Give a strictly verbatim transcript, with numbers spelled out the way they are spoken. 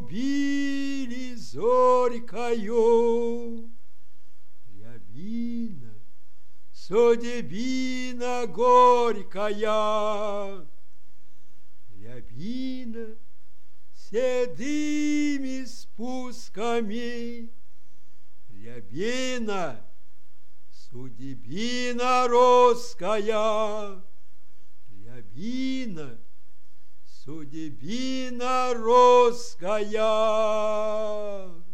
убили зорькою. Рябина, судебина горькая, рябина седыми спусками, рябина, судебина роская, рябина, судебина роская.